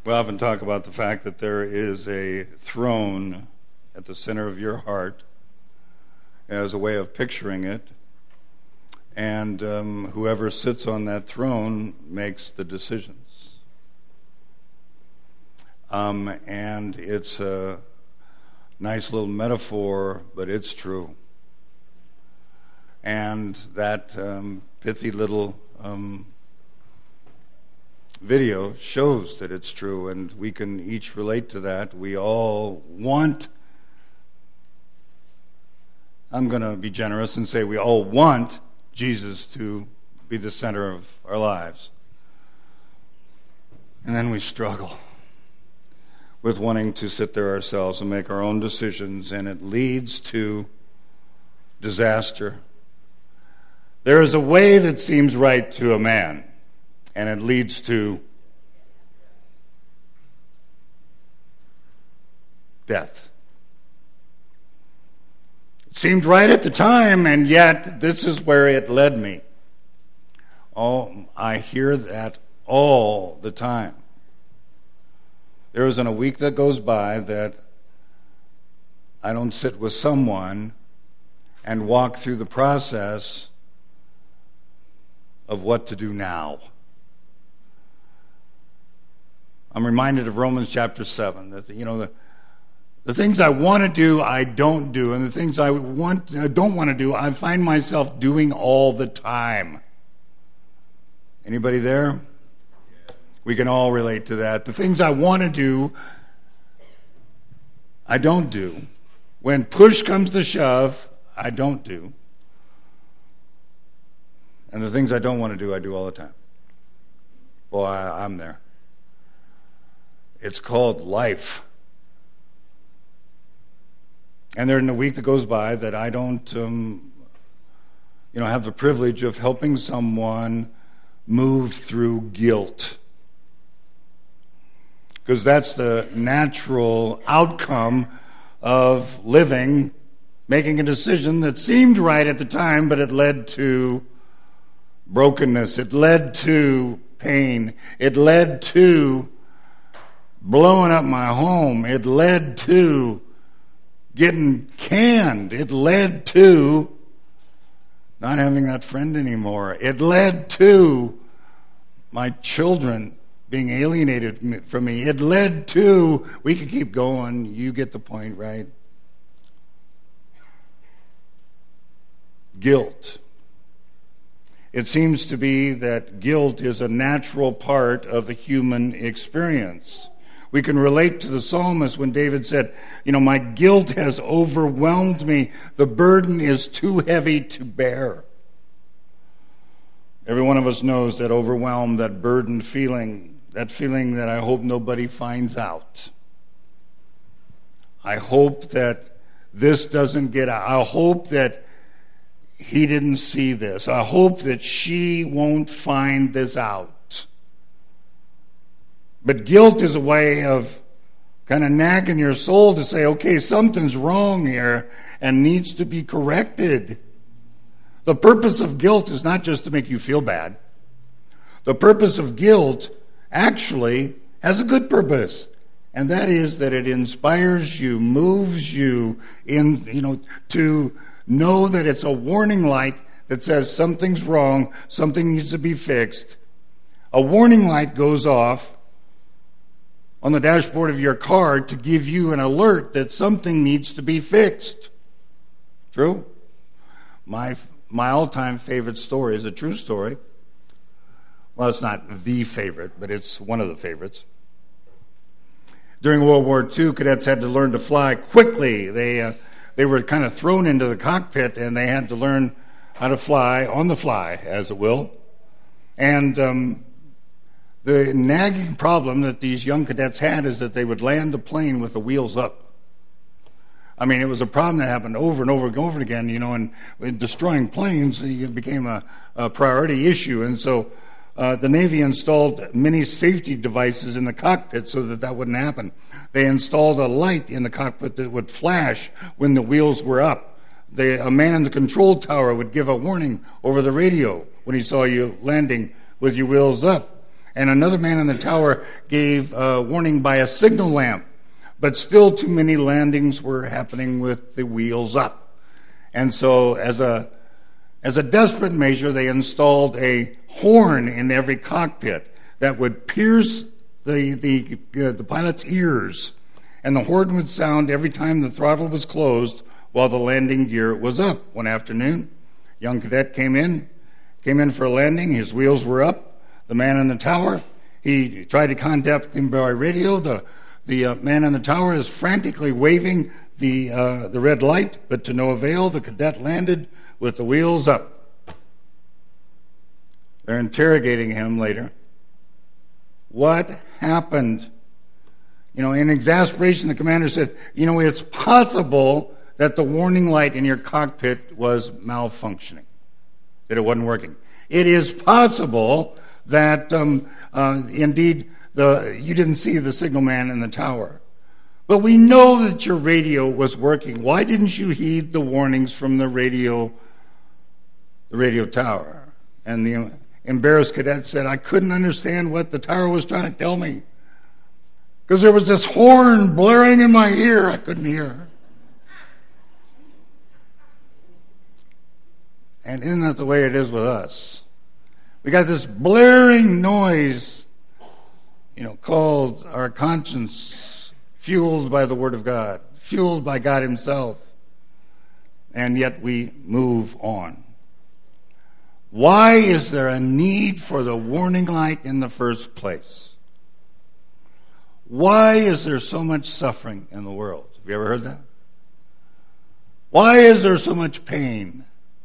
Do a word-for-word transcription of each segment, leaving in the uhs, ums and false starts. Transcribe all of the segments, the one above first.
We often talk about the fact that there is a throne at the center of your heart as a way of picturing it, and um, whoever sits on that throne makes the decisions. Um, and it's a nice little metaphor, but it's true. And that um, pithy little um, video shows that it's true, and we can each relate to that. We all want, I'm going to be generous and say we all want Jesus to be the center of our lives. And then we struggle with wanting to sit there ourselves and make our own decisions, and it leads to disaster. There is a way that seems right to a man, and it leads to death. It seemed right at the time, and yet this is where it led me. Oh, I hear that all the time. There isn't a week that goes by that I don't sit with someone and walk through the process of what to do now. I'm reminded of Romans chapter seven, that, you know, the, the things I want to do, I don't do, and the things I want, I don't want to do, I find myself doing all the time. Anybody there? We can all relate to that. The things I want to do, I don't do. When push comes to shove, I don't do. And the things I don't want to do, I do all the time. Boy, I, I'm there. It's called life. And there in the week that goes by that I don't, um, you know, have the privilege of helping someone move through guilt. Because that's the natural outcome of living, making a decision that seemed right at the time, but it led to brokenness. It led to pain. It led to blowing up my home. It led to getting canned. It led to not having that friend anymore. It led to my children being alienated from me. It led to, we could keep going, you get the point, right? Guilt. It seems to be that guilt is a natural part of the human experience. We can relate to the psalmist when David said, you know, my guilt has overwhelmed me. The burden is too heavy to bear. Every one of us knows that overwhelmed, that burdened feeling, that feeling that I hope nobody finds out. I hope that this doesn't get out. I hope that he didn't see this. I hope that she won't find this out. But guilt is a way of kind of nagging your soul to say, okay, something's wrong here and needs to be corrected. The purpose of guilt is not just to make you feel bad. The purpose of guilt actually has a good purpose, and that is that it inspires you, moves you in, you know, to know that it's a warning light that says something's wrong, something needs to be fixed. A warning light goes off on the dashboard of your car to give you an alert that something needs to be fixed. True? My my all-time favorite story is a true story. Well, it's not the favorite, but it's one of the favorites. During World War Two, cadets had to learn to fly quickly. They uh, they were kind of thrown into the cockpit, and they had to learn how to fly on the fly, as it will. And um, the nagging problem that these young cadets had is that they would land the plane with the wheels up. I mean, it was a problem that happened over and over and over again, you know, and destroying planes it became a, a priority issue. And so uh, the Navy installed many safety devices in the cockpit so that that wouldn't happen. They installed a light in the cockpit that would flash when the wheels were up. They, a man in the control tower would give a warning over the radio when he saw you landing with your wheels up. And another man in the tower gave uh, warning by a signal lamp. But still too many landings were happening with the wheels up. And so as a as a desperate measure, they installed a horn in every cockpit that would pierce the the, uh, the pilot's ears. And the horn would sound every time the throttle was closed while the landing gear was up. One afternoon, a young cadet came in, came in for a landing. His wheels were up. The man in the tower, he tried to contact him by radio. The The uh, man in the tower is frantically waving the uh, the red light, but to no avail. The cadet landed with the wheels up. They're interrogating him later. What happened? You know, in exasperation, the commander said, you know, it's possible that the warning light in your cockpit was malfunctioning, that it wasn't working. It is possible that, um, uh, indeed, The, you didn't see the signal man in the tower. But we know that your radio was working. Why didn't you heed the warnings from the radio, the radio tower? And the embarrassed cadet said, I couldn't understand what the tower was trying to tell me. Because there was this horn blaring in my ear. I couldn't hear. And isn't that the way it is with us? We got this blaring noise, you know, called our conscience, fueled by the Word of God, fueled by God Himself, and yet we move on. Why is there a need for the warning light in the first place? Why is there so much suffering in the world? Have you ever heard that? Why is there so much pain?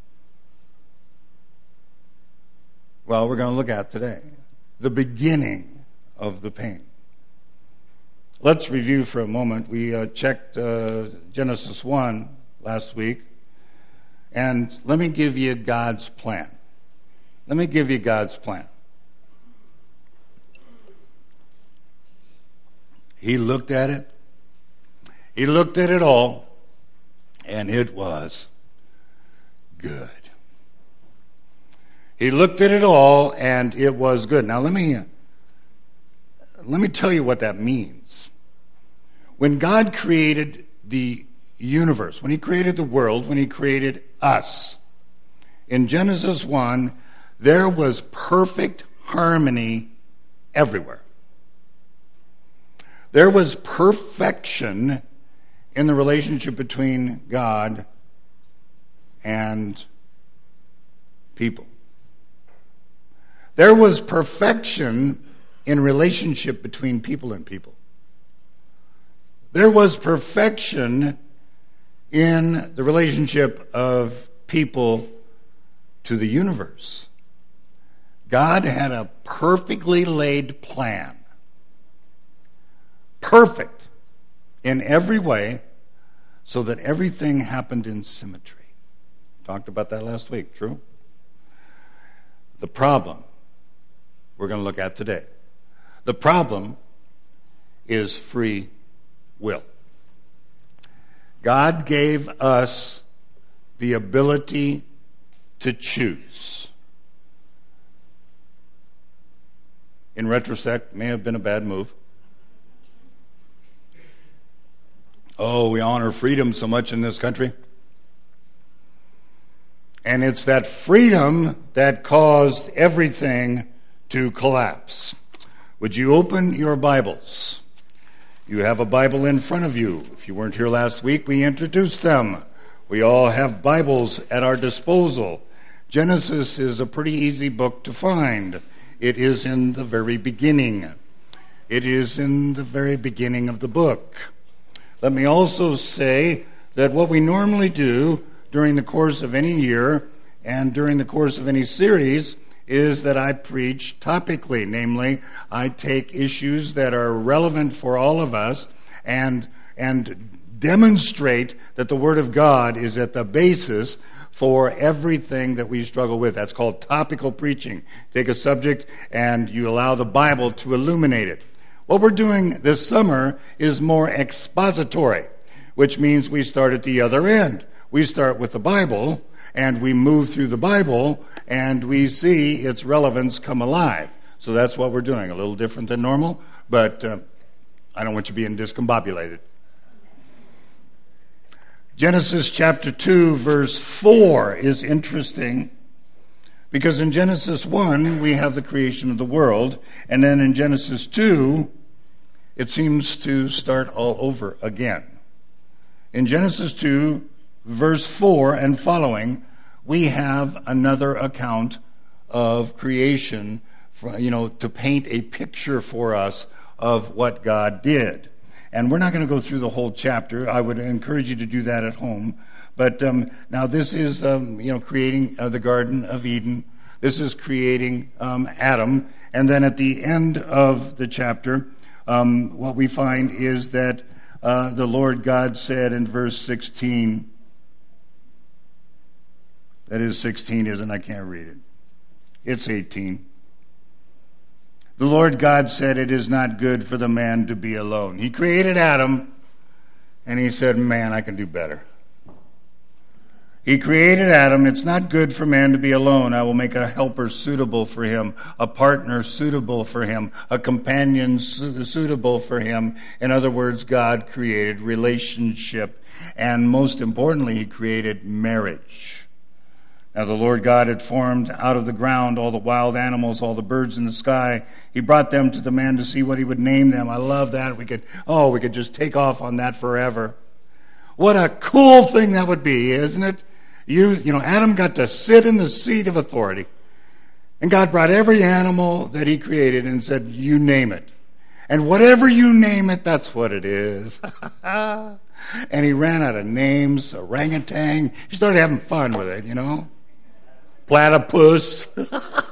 Well, we're going to look at today the beginning of the pain. Let's review for a moment. We uh, checked uh, Genesis one last week, and let me give you God's plan. Let me give you God's plan. He looked at it. He looked at it all, and it was good. He looked at it all, and it was good. Now, let me let me tell you what that means. When God created the universe, when He created the world, when He created us, in Genesis one, there was perfect harmony everywhere. There was perfection in the relationship between God and people. There was perfection in relationship between people and people. There was perfection in the relationship of people to the universe. God had a perfectly laid plan. Perfect in every way, so that everything happened in symmetry. Talked about that last week, true? The problem we're going to look at today. The problem is free will. God gave us the ability to choose. In retrospect, may have been a bad move. Oh, we honor freedom so much in this country. And it's that freedom that caused everything to collapse. Would you open your Bibles? You have a Bible in front of you. If you weren't here last week, we introduced them. We all have Bibles at our disposal. Genesis is a pretty easy book to find. It is in the very beginning. It is in the very beginning of the book. Let me also say that what we normally do during the course of any year and during the course of any series is that I preach topically. Namely, I take issues that are relevant for all of us and, and demonstrate that the Word of God is at the basis for everything that we struggle with. That's called topical preaching. Take a subject and you allow the Bible to illuminate it. What we're doing this summer is more expository, which means we start at the other end. We start with the Bible, and we move through the Bible, and we see its relevance come alive. So that's what we're doing, a little different than normal, but uh, I don't want you being discombobulated. Genesis chapter two, verse four is interesting, because in Genesis one, we have the creation of the world, and then in Genesis two, it seems to start all over again. In Genesis two, verse four and following, we have another account of creation, for, you know, to paint a picture for us of what God did. And we're not going to go through the whole chapter. I would encourage you to do that at home. But um, now this is, um, you know, creating uh, the Garden of Eden. This is creating um, Adam. And then at the end of the chapter, um, what we find is that uh, the Lord God said in verse sixteen, that is sixteen, isn't it? I can't read it. It's eighteen. The Lord God said, it is not good for the man to be alone. He created Adam, and he said, man, I can do better. He created Adam. It's not good for man to be alone. I will make a helper suitable for him, a partner suitable for him, a companion su- suitable for him. In other words, God created relationship. And most importantly, he created marriage. Now the Lord God had formed out of the ground all the wild animals, all the birds in the sky. He brought them to the man to see what he would name them. I love that. We could, oh, we could just take off on that forever. What a cool thing that would be, isn't it? You, you know, Adam got to sit in the seat of authority. And God brought every animal that he created and said, you name it. And whatever you name it, that's what it is. And he ran out of names, orangutan. He started having fun with it, you know. Platypus. You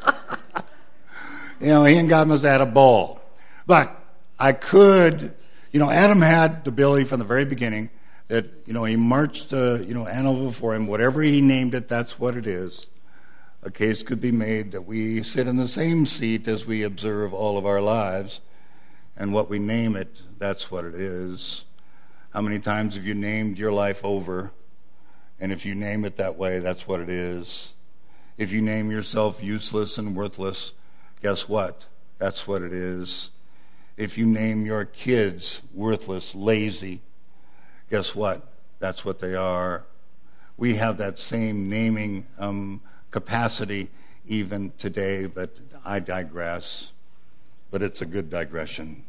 know, he and God must have had a ball. But I could, you know, Adam had the ability from the very beginning that, you know, he marched, uh, you know, animal before him. Whatever he named it, that's what it is. A case could be made that we sit in the same seat as we observe all of our lives. And what we name it, that's what it is. How many times have you named your life over? And if you name it that way, that's what it is. If you name yourself useless and worthless, guess what? That's what it is. If you name your kids worthless, lazy, guess what? That's what they are. We have that same naming um, capacity even today, but I digress. But it's a good digression.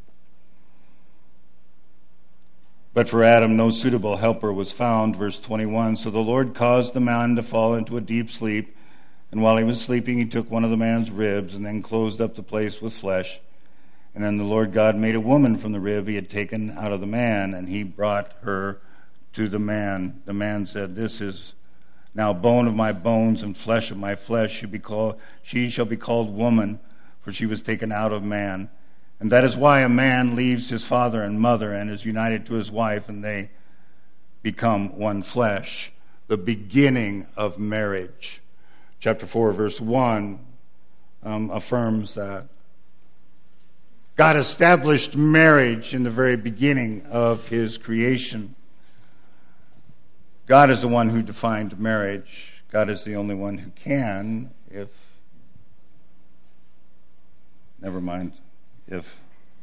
But for Adam, no suitable helper was found, verse twenty-one. So the Lord caused the man to fall into a deep sleep, and while he was sleeping, he took one of the man's ribs and then closed up the place with flesh. And then the Lord God made a woman from the rib he had taken out of the man, and he brought her to the man. The man said, this is now bone of my bones and flesh of my flesh. She, be called, she shall be called woman, for she was taken out of man. And that is why a man leaves his father and mother and is united to his wife, and they become one flesh. The beginning of marriage. Chapter four, verse one um, affirms that. God established marriage in the very beginning of his creation. God is the one who defined marriage. God is the only one who can, if, never mind, if.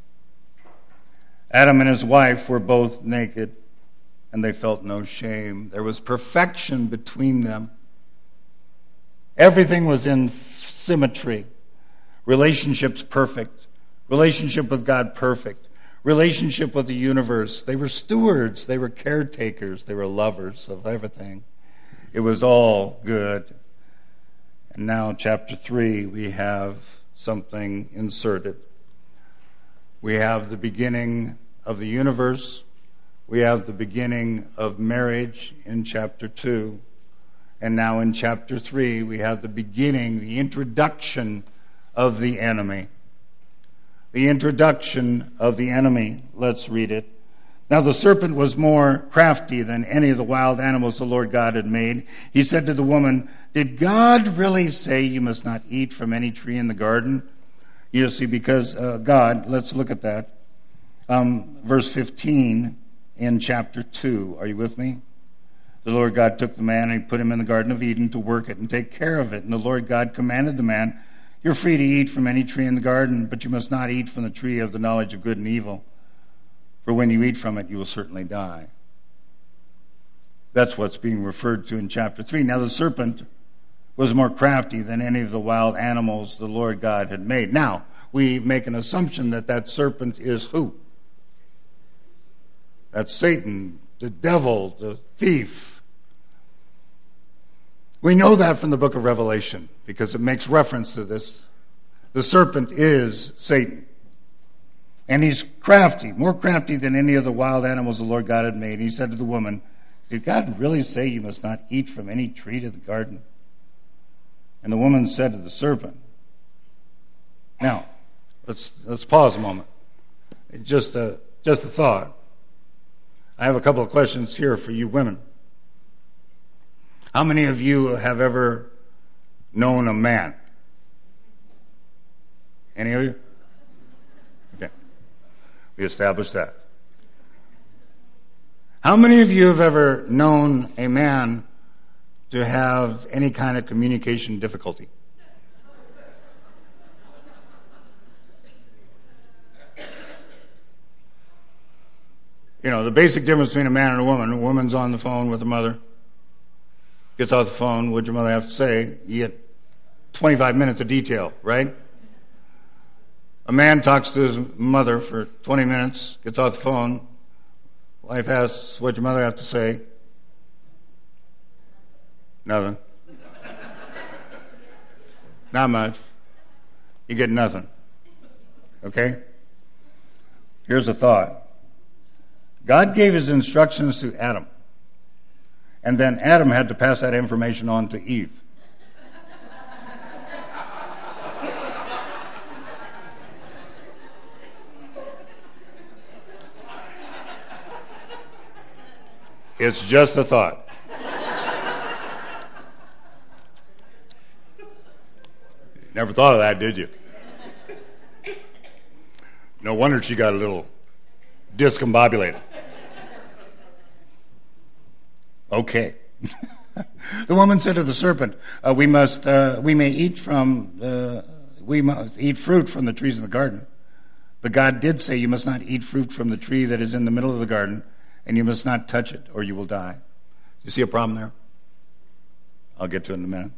Adam and his wife were both naked, and they felt no shame. There was perfection between them. Everything was in symmetry. Relationships perfect. Relationship with God perfect. Relationship with the universe. They were stewards. They were caretakers. They were lovers of everything. It was all good. And now, chapter three, we have something inserted. We have the beginning of the universe. We have the beginning of marriage in chapter two. And now in chapter three, we have the beginning, the introduction of the enemy. The introduction of the enemy. Let's read it. Now the serpent was more crafty than any of the wild animals the Lord God had made. He said to the woman, did God really say you must not eat from any tree in the garden? You see, because uh, God, let's look at that. Um, verse fifteen in chapter two. Are you with me? The Lord God took the man and he put him in the Garden of Eden to work it and take care of it. And the Lord God commanded the man, You're free to eat from any tree in the garden, but you must not eat from the tree of the knowledge of good and evil, for when you eat from it, you will certainly die. That's what's being referred to in chapter three. Now the serpent was more crafty than any of the wild animals the Lord God had made. Now, we make an assumption that that serpent is who? That's Satan, the devil, the thief. We know that from the book of Revelation because it makes reference to this. The serpent is Satan. And he's crafty, more crafty than any of the wild animals the Lord God had made. And he said to the woman, did God really say you must not eat from any tree of the garden? And the woman said to the serpent. Now, let's let's pause a moment. Just a, just a thought. I have a couple of questions here for you women. How many of you have ever known a man? Any of you? Okay. We established that. How many of you have ever known a man to have any kind of communication difficulty? You know, the basic difference between a man and a woman. A woman's on the phone with her mother, gets off the phone, what'd your mother have to say? You get twenty-five minutes of detail, right? A man talks to his mother for twenty minutes, gets off the phone, wife asks, what'd your mother have to say? Nothing. Not much. You get nothing. Okay? Here's a thought. God gave his instructions to Adam, and then Adam had to pass that information on to Eve. It's just a thought. Never thought of that, did you? No wonder she got a little discombobulated. Okay. The woman said to the serpent, uh, "We must, uh, we may eat from, uh, we must eat fruit from the trees in the garden. But God did say, you must not eat fruit from the tree that is in the middle of the garden, and you must not touch it, or you will die." You see a problem there? I'll get to it in a minute.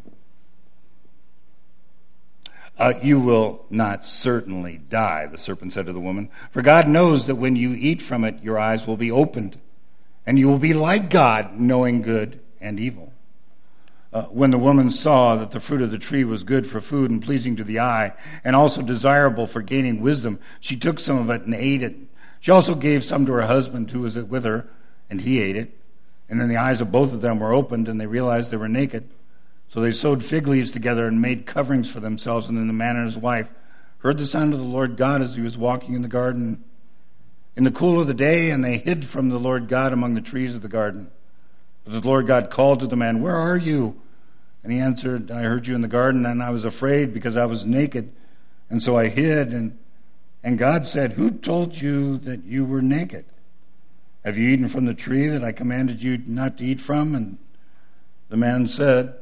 Uh, you will not certainly die, the serpent said to the woman. For God knows that when you eat from it, your eyes will be opened, and you will be like God, knowing good and evil. Uh, when the woman saw that the fruit of the tree was good for food and pleasing to the eye, and also desirable for gaining wisdom, she took some of it and ate it. She also gave some to her husband who was with her, and he ate it. And then the eyes of both of them were opened, and they realized they were naked. So they sewed fig leaves together and made coverings for themselves. And then the man and his wife heard the sound of the Lord God as he was walking in the garden in the cool of the day, and they hid from the Lord God among the trees of the garden. But the Lord God called to the man, "Where are you?" And he answered, "I heard you in the garden, and I was afraid because I was naked, and so I hid." And, and God said, "Who told you that you were naked? Have you eaten from the tree that I commanded you not to eat from?" And the man said,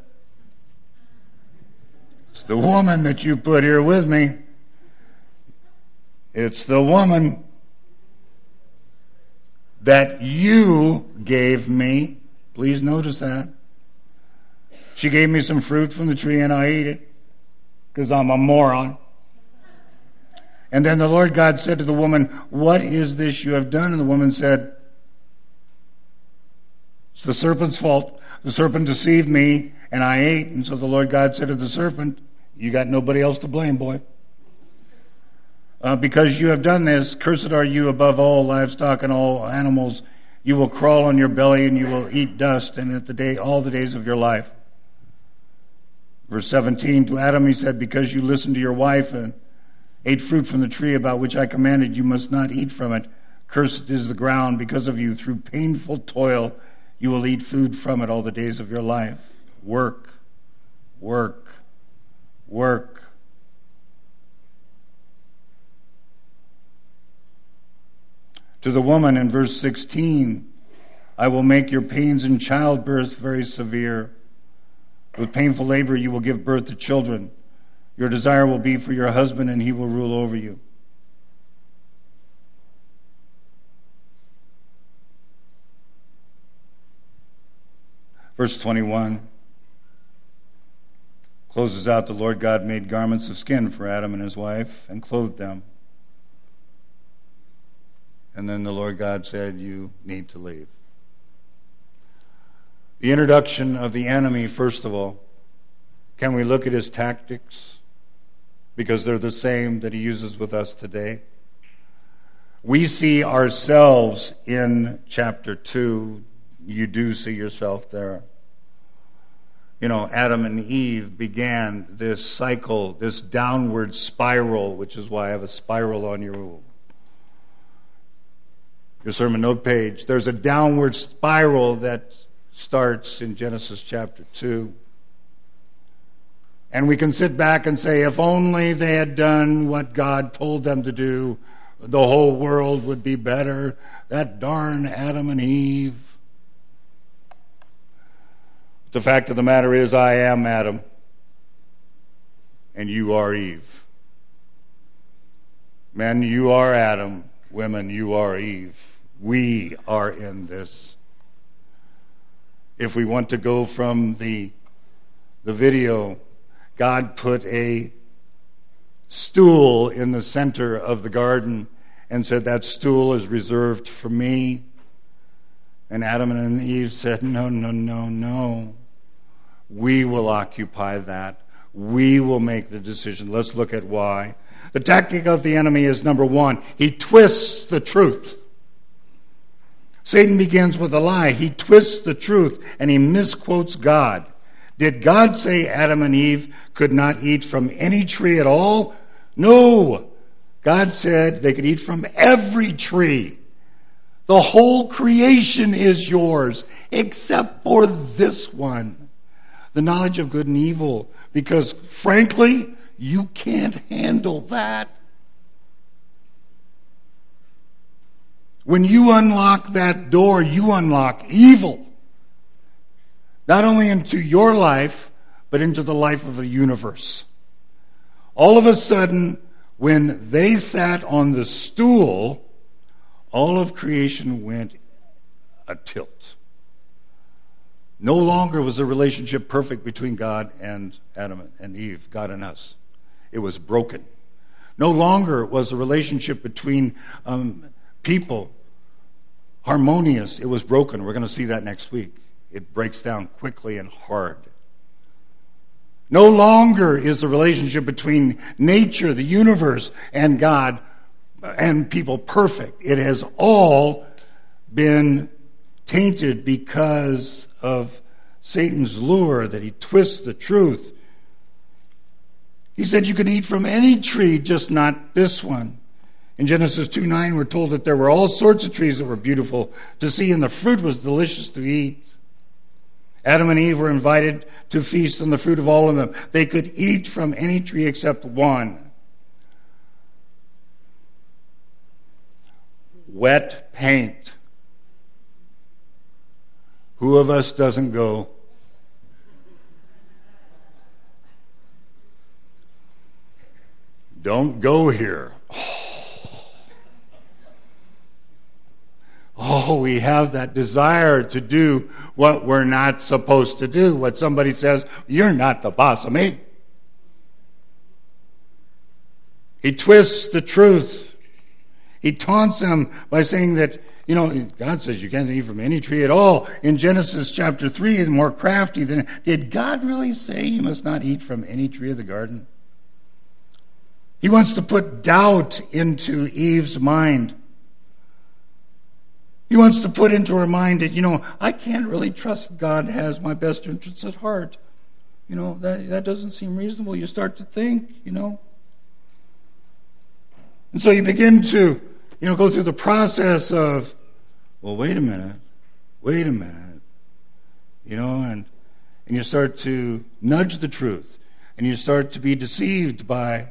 "It's the woman that you put here with me. It's the woman that you gave me." Please notice that. She gave me some fruit from the tree and I ate it because I'm a moron. And then the Lord God said to the woman, "What is this you have done?" And the woman said, "It's the serpent's fault. The serpent deceived me and I ate." And so the Lord God said to the serpent, "You got nobody else to blame, boy. Uh, because you have done this, cursed are you above all livestock and all animals. You will crawl on your belly and you will eat dust, and at the day all the days of your life." Verse seventeen, to Adam he said, "Because you listened to your wife and ate fruit from the tree about which I commanded you must not eat from it. Cursed is the ground because of you. Through painful toil you will eat food from it all the days of your life." Work, work, work. To the woman in verse sixteen, "I will make your pains in childbirth very severe. With painful labor you will give birth to children. Your desire will be for your husband, and he will rule over you. Verse twenty-one closes out, the Lord God made garments of skin for Adam and his wife and clothed them. And then the Lord God said, you need to leave. The introduction of the enemy, first of all. Can we look at his tactics? Because they're the same that he uses with us today. We see ourselves in chapter two. You do see yourself there. You know, Adam and Eve began this cycle, this downward spiral, which is why I have a spiral on your, your sermon note page. There's a downward spiral that starts in Genesis chapter two. And we can sit back and say, if only they had done what God told them to do, the whole world would be better. That darn Adam and Eve. The fact of the matter is, I am Adam, and you are Eve. Men, you are Adam. Women, you are Eve. We are in this. If we want to go from the, the video, God put a stool in the center of the garden and said, that stool is reserved for me. And Adam and Eve said, no, no, no, no. We will occupy that. We will make the decision. Let's look at why. The tactic of the enemy is, number one, he twists the truth. Satan begins with a lie. He twists the truth and he misquotes God. Did God say Adam and Eve could not eat from any tree at all? No. God said they could eat from every tree. The whole creation is yours, except for this one. The knowledge of good and evil, because frankly, you can't handle that. When you unlock that door, you unlock evil. Not only into your life, but into the life of the universe. All of a sudden, when they sat on the stool, all of creation went a tilt. No longer was the relationship perfect between God and Adam and Eve, God and us. It was broken. No longer was the relationship between um, people harmonious. It was broken. We're going to see that next week. It breaks down quickly and hard. No longer is the relationship between nature, the universe, and God and people perfect. It has all been tainted because of Satan's lure, that he twists the truth. He said you could eat from any tree, just not this one. In Genesis two nine, we're told that there were all sorts of trees that were beautiful to see, and the fruit was delicious to eat. Adam and Eve were invited to feast on the fruit of all of them. They could eat from any tree except one. Wet paint. Who of us doesn't go, don't go here. Oh. oh, we have that desire to do what we're not supposed to do. What somebody says, you're not the boss of me. He twists the truth. He taunts them by saying that, you know, God says you can't eat from any tree at all. In Genesis chapter three, and more crafty than, did God really say you must not eat from any tree of the garden? He wants to put doubt into Eve's mind. He wants to put into her mind that, you know, I can't really trust God has my best interests at heart. You know, that, that doesn't seem reasonable. You start to think, you know. And so you begin to, you know, go through the process of, well, wait a minute, wait a minute, you know, and and you start to nudge the truth, and you start to be deceived by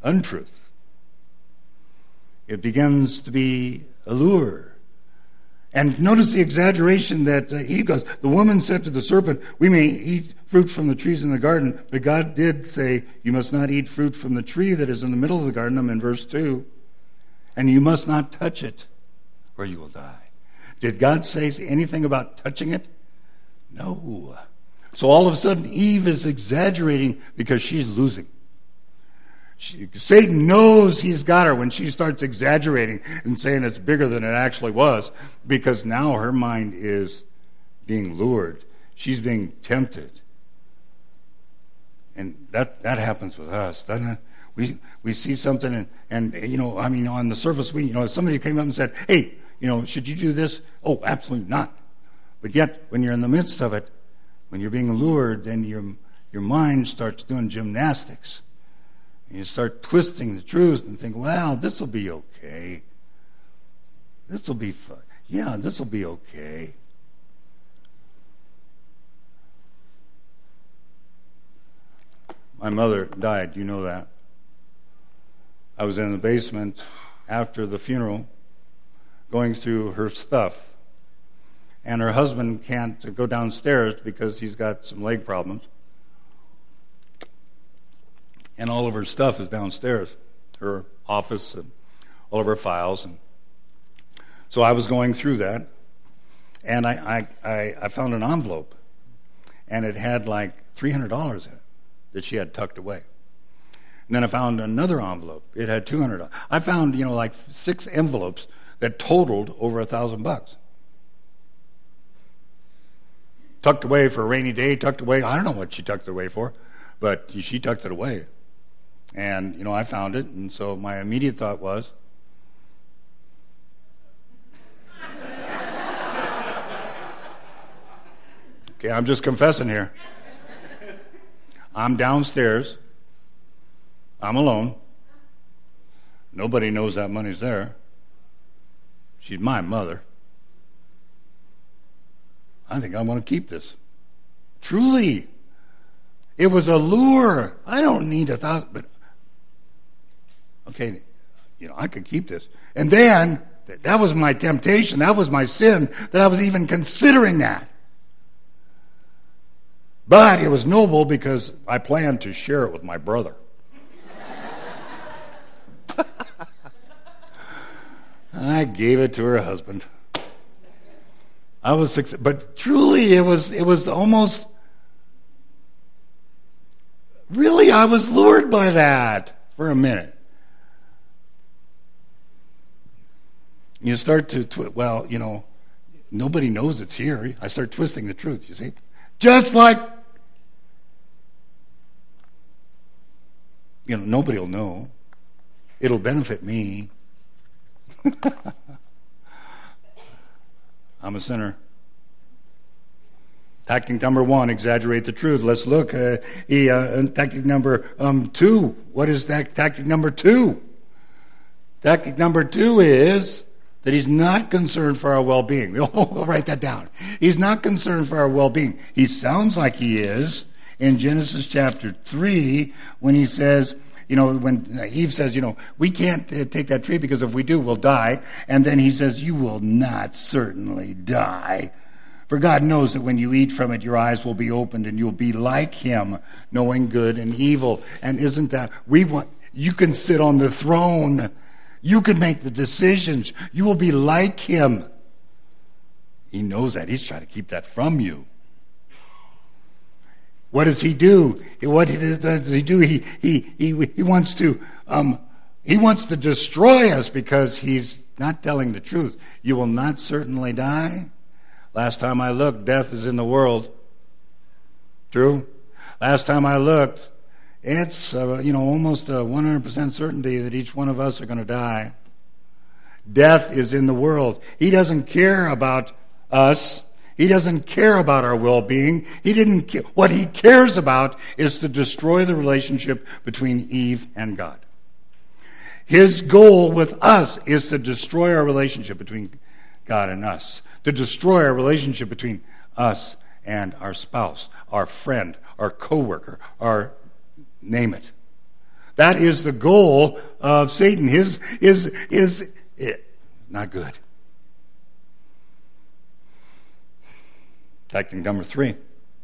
untruth. It begins to be a lure. And notice the exaggeration that uh, Eve goes. The woman said to the serpent, we may eat fruit from the trees in the garden, but God did say, you must not eat fruit from the tree that is in the middle of the garden. I'm in verse two. And you must not touch it, or you will die. Did God say anything about touching it? No. So all of a sudden, Eve is exaggerating because she's losing. She, Satan knows he's got her when she starts exaggerating and saying it's bigger than it actually was, because now her mind is being lured. She's being tempted. And that, that happens with us, doesn't it? We we see something and, and, you know, I mean, on the surface, we, you know, somebody came up and said, hey, you know, should you do this? Oh, absolutely not. But yet, when you're in the midst of it, when you're being lured, then your your mind starts doing gymnastics. You start twisting the truth and think, well, this will be okay. This will be fun. Yeah, this will be okay. My mother died, you know that. I was in the basement after the funeral going through her stuff. And her husband can't go downstairs because he's got some leg problems. And all of her stuff is downstairs, her office and all of her files. And so I was going through that, and I, I, I, I found an envelope, and it had like three hundred dollars in it that she had tucked away. And then I found another envelope. It had two hundred dollars. I found, you know, like six envelopes that totaled over a thousand bucks. Tucked away for a rainy day, tucked away. I don't know what she tucked it away for, but she tucked it away. And, you know, I found it, and so my immediate thought was, okay, I'm just confessing here. I'm downstairs. I'm alone. Nobody knows that money's there. She's my mother. I think I want to keep this. Truly. It was a lure. I don't need a thousand, but okay, you know, I could keep this. And then, that was my temptation. That was my sin, that I was even considering that. But it was noble because I planned to share it with my brother. I gave it to her husband. I was, but truly, it was, it was almost, really, I was lured by that for a minute. You start to, twi- well, you know, nobody knows it's here. I start twisting the truth, you see. Just like, you know, nobody will know. It'll benefit me. I'm a sinner. Tactic number one, exaggerate the truth. Let's look. Uh, he, uh, tactic number um, two. What is that? Tactic number two? Tactic number two is that he's not concerned for our well-being. We'll, we'll write that down. He's not concerned for our well-being. He sounds like he is in Genesis chapter three when he says, you know, when Eve says, you know, we can't uh, take that tree because if we do, we'll die. And then he says, you will not certainly die. For God knows that when you eat from it, your eyes will be opened and you'll be like him, knowing good and evil. And isn't that, we want, you can sit on the throne. You can make the decisions. You will be like him. He knows that. He's trying to keep that from you. What does he do? What does he do? He he he he wants to um he wants to destroy us because he's not telling the truth. You will not certainly die. Last time I looked, death is in the world. True. Last time I looked, it's uh, you know almost a one hundred percent certainty that each one of us are going to die. Death is in the world. He doesn't care about us. He doesn't care about our well-being. He didn't care. What he cares about is to destroy the relationship between Eve and God. His goal with us is to destroy our relationship between God and us, to destroy our relationship between us and our spouse, our friend, our coworker, our name it. That is the goal of Satan. His is is it not good. Tactic number three.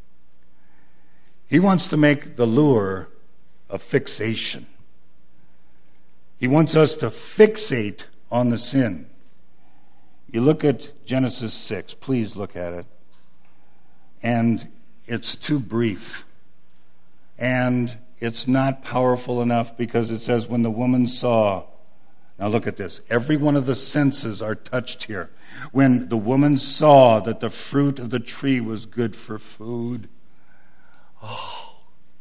He wants to make the lure a fixation. He wants us to fixate on the sin. You look at Genesis six. Please look at it. And it's too brief. And it's not powerful enough because it says, when the woman saw. Now look at this. Every one of the senses are touched here. When the woman saw that the fruit of the tree was good for food. Oh.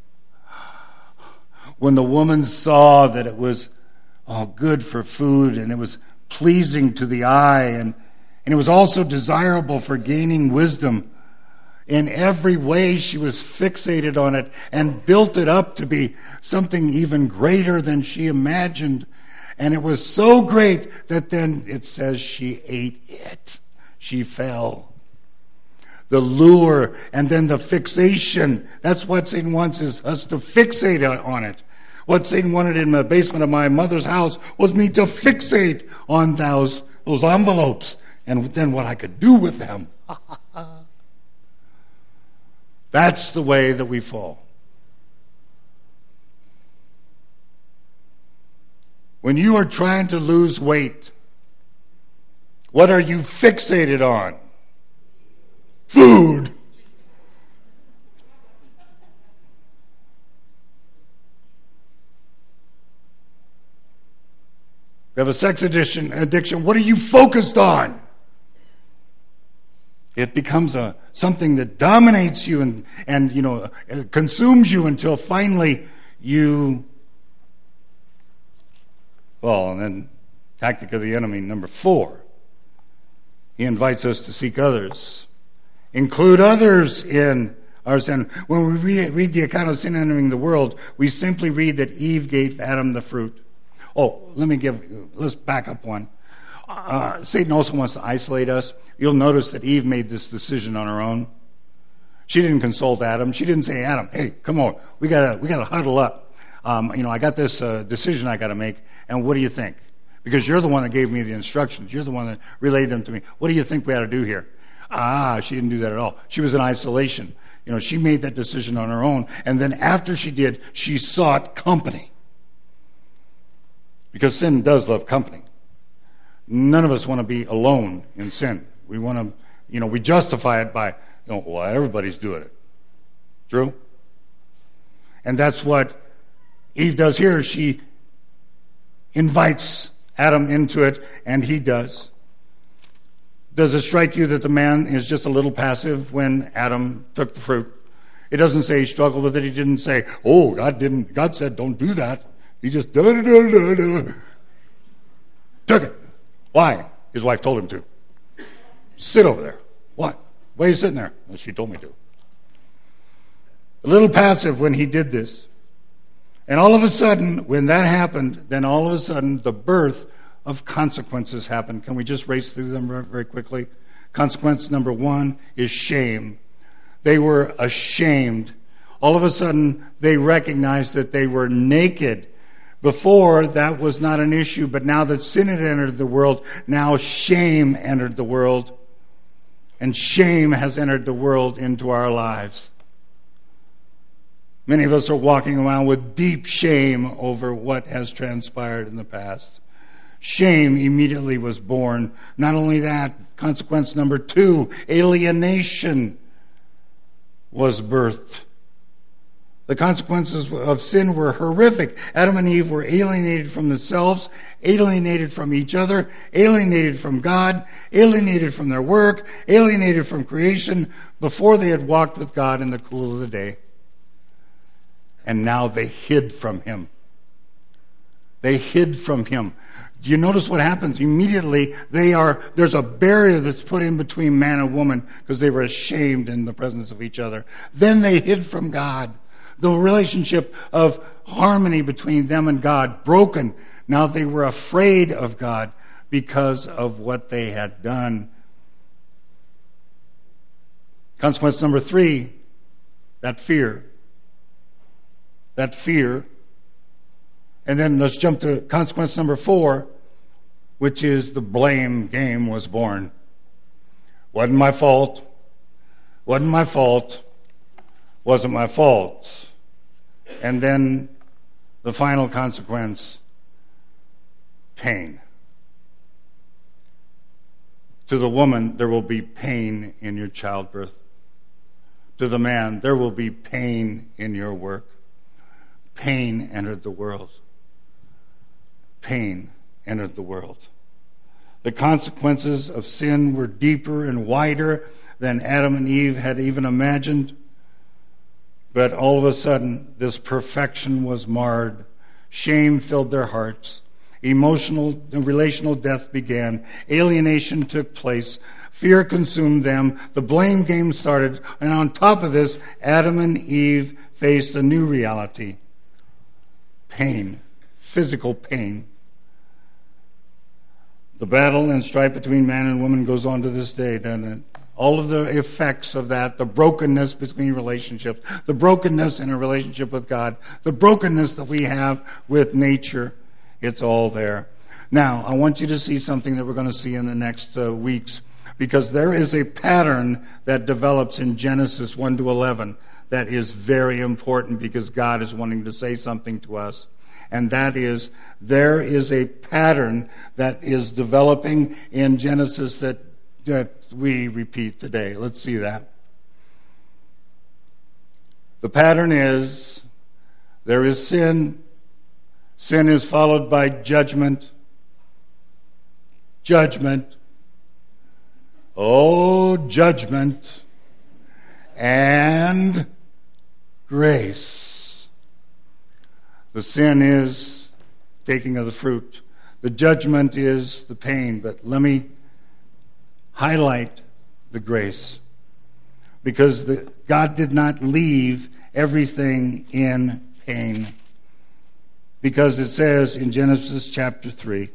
When the woman saw that it was oh, good for food and it was pleasing to the eye and, and it was also desirable for gaining wisdom. In every way she was fixated on it and built it up to be something even greater than she imagined. And it was so great that then it says she ate it. She fell. The lure and then the fixation. That's what Satan wants, is us to fixate on it. What Satan wanted in the basement of my mother's house was me to fixate on those, those envelopes and then what I could do with them. That's the way that we fall. When you are trying to lose weight, what are you fixated on? Food. You have a sex addiction, addiction. What are you focused on? It becomes a something that dominates you and, and you know consumes you until finally you. Well, and then tactic of the enemy number four. He invites us to seek others, include others in our sin. When we read, read the account of sin entering the world, we simply read that Eve gave Adam the fruit. Oh, let me give. Let's back up one. Uh, Satan also wants to isolate us. You'll notice that Eve made this decision on her own. She didn't consult Adam. She didn't say, Adam, hey, come on, we gotta we gotta huddle up. Um, you know, I got this uh, decision I got to make, and what do you think? Because you're the one that gave me the instructions. You're the one that relayed them to me. What do you think we ought to do here? Ah, she didn't do that at all. She was in isolation. You know, she made that decision on her own, and then after she did, she sought company. Because sin does love company. None of us want to be alone in sin. We want to, you know, we justify it by, you know, well, everybody's doing it. True? And that's what Eve does here. She invites Adam into it, and he does. Does it strike you that the man is just a little passive when Adam took the fruit? It doesn't say he struggled with it. He didn't say, oh, God didn't, God said don't do that. He just da da da da da took it. Why? His wife told him to. Sit over there. What? Why are you sitting there? Well, she told me to. A little passive when he did this. And all of a sudden, when that happened, then all of a sudden the birth of consequences happened. Can we just race through them very, very quickly? Consequence number one is shame. They were ashamed. All of a sudden, they recognized that they were naked. Before, that was not an issue, but now that sin had entered the world, now shame entered the world. And shame has entered the world into our lives. Many of us are walking around with deep shame over what has transpired in the past. Shame immediately was born. Not only that, consequence number two, alienation was birthed. The consequences of sin were horrific. Adam and Eve were alienated from themselves, alienated from each other, alienated from God, alienated from their work, alienated from creation before they had walked with God in the cool of the day. And now they hid from him. They hid from him. Do you notice what happens? Immediately, they are there's a barrier that's put in between man and woman because they were ashamed in the presence of each other. Then they hid from God. The relationship of harmony between them and God broken. Now they were afraid of God because of what they had done. Consequence number three, that fear. That fear. And then let's jump to consequence number four, which is the blame game was born. Wasn't my fault. Wasn't my fault. Wasn't my fault. And then the final consequence, pain. To the woman, there will be pain in your childbirth. To the man, there will be pain in your work. Pain entered the world. Pain entered the world. The consequences of sin were deeper and wider than Adam and Eve had even imagined. But all of a sudden, this perfection was marred. Shame filled their hearts. Emotional and relational death began. Alienation took place. Fear consumed them. The blame game started. And on top of this, Adam and Eve faced a new reality. Pain. Physical pain. The battle and strife between man and woman goes on to this day, doesn't it? All of the effects of that, the brokenness between relationships, the brokenness in a relationship with God, the brokenness that we have with nature, it's all there. Now, I want you to see something that we're going to see in the next uh, weeks, because there is a pattern that develops in Genesis one to eleven that is very important, because God is wanting to say something to us. And that is, there is a pattern that is developing in Genesis that, that we repeat today. Let's see that. The pattern is, there is sin. Sin is followed by judgment. Judgment. Oh, judgment. And grace. The sin is taking of the fruit. The judgment is the pain. But let me highlight the grace. Because the, God did not leave everything in pain. Because it says in Genesis chapter three,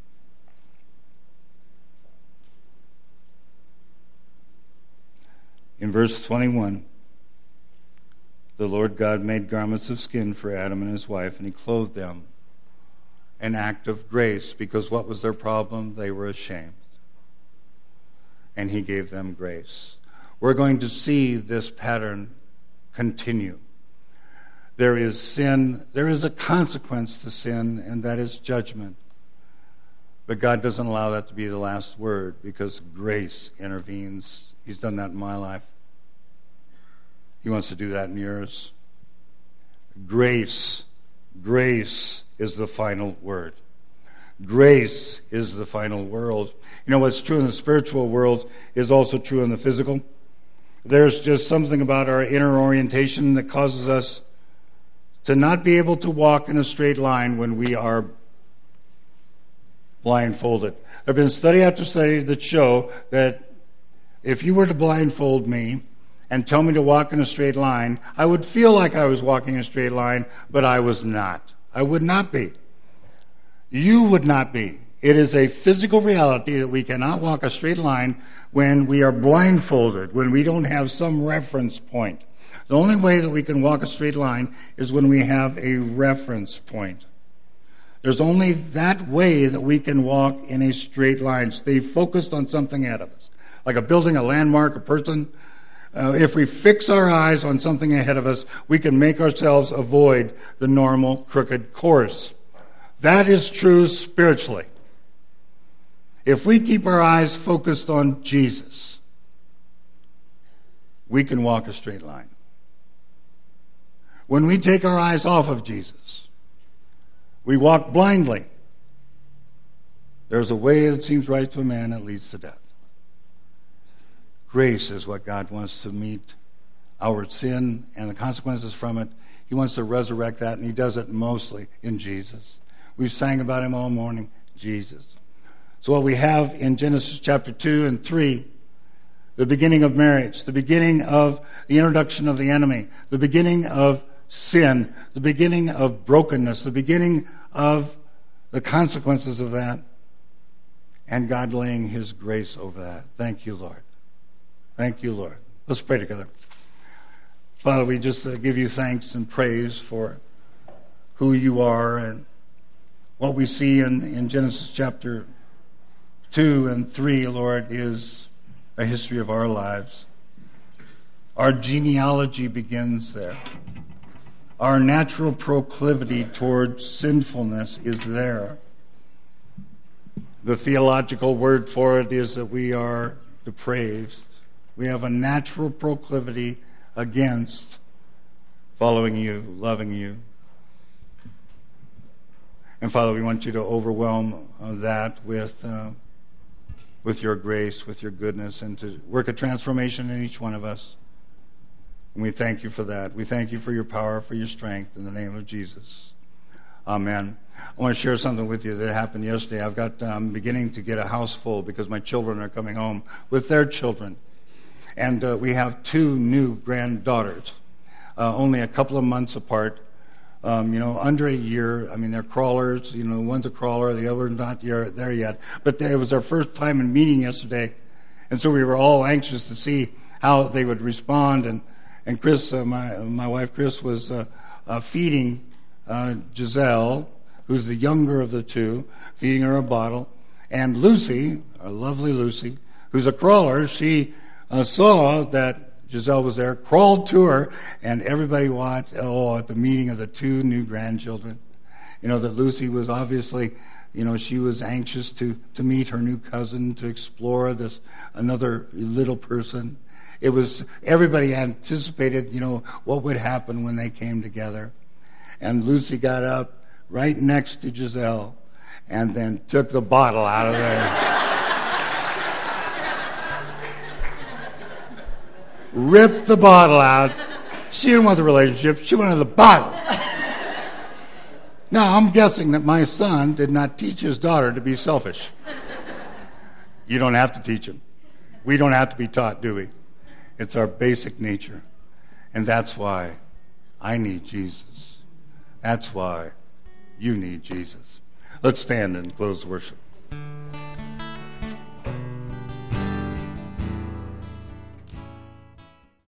in verse twenty-one, the Lord God made garments of skin for Adam and his wife, and he clothed them. An act of grace, because what was their problem? They were ashamed. And he gave them grace. We're going to see this pattern continue. There is sin, there is a consequence to sin, and that is judgment. But God doesn't allow that to be the last word, because grace intervenes. He's done that in my life. He wants to do that in yours. Grace, grace is the final word. Grace is the final world. You know, what's true in the spiritual world is also true in the physical. There's just something about our inner orientation that causes us to not be able to walk in a straight line when we are blindfolded. There have been study after study that show that if you were to blindfold me and tell me to walk in a straight line, I would feel like I was walking in a straight line, but I was not. I would not be. You would not be. It is a physical reality that we cannot walk a straight line when we are blindfolded, when we don't have some reference point. The only way that we can walk a straight line is when we have a reference point. There's only that way that we can walk in a straight line, stay focused on something ahead of us. Like a building, a landmark, a person. Uh, if we fix our eyes on something ahead of us, we can make ourselves avoid the normal crooked course. That is true spiritually. If we keep our eyes focused on Jesus, we can walk a straight line. When we take our eyes off of Jesus, we walk blindly. There's a way that seems right to a man that leads to death. Grace is what God wants to meet our sin and the consequences from it. He wants to resurrect that, and he does it mostly in Jesus. We've sang about him all morning, Jesus. So what we have in Genesis chapter two and three, the beginning of marriage, the beginning of the introduction of the enemy, the beginning of sin, the beginning of brokenness, the beginning of the consequences of that, and God laying his grace over that. Thank you, Lord. Thank you, Lord. Let's pray together. Father, we just uh, give you thanks and praise for who you are, and what we see in, in Genesis chapter two and three, Lord, is a history of our lives. Our genealogy begins there. Our natural proclivity towards sinfulness is there. The theological word for it is that we are depraved. We have a natural proclivity against following you, loving you. And Father, we want you to overwhelm uh, that with uh, with your grace, with your goodness, and to work a transformation in each one of us. And we thank you for that. We thank you for your power, for your strength, in the name of Jesus. Amen. I want to share something with you that happened yesterday. I've got, I'm um, beginning to get a house full because my children are coming home with their children. And uh, we have two new granddaughters, uh, only a couple of months apart. Um, you know, under a year. I mean, they're crawlers. You know, one's a crawler, the other's not there yet. But they, it was our first time in meeting yesterday, and so we were all anxious to see how they would respond. And and Chris, uh, my my wife Chris, was uh, uh, feeding uh, Giselle, who's the younger of the two, feeding her a bottle. And Lucy, our lovely Lucy, who's a crawler, she uh, saw that Giselle was there, crawled to her, and everybody watched, oh, at the meeting of the two new grandchildren. You know, that Lucy was obviously, you know, she was anxious to, to meet her new cousin, to explore this, another little person. It was, everybody anticipated, you know, what would happen when they came together. And Lucy got up right next to Giselle and then took the bottle out of there. Ripped the bottle out. She didn't want the relationship. She wanted the bottle. Now, I'm guessing that my son did not teach his daughter to be selfish. You don't have to teach him. We don't have to be taught, do we? It's our basic nature. And that's why I need Jesus. That's why you need Jesus. Let's stand and close the worship.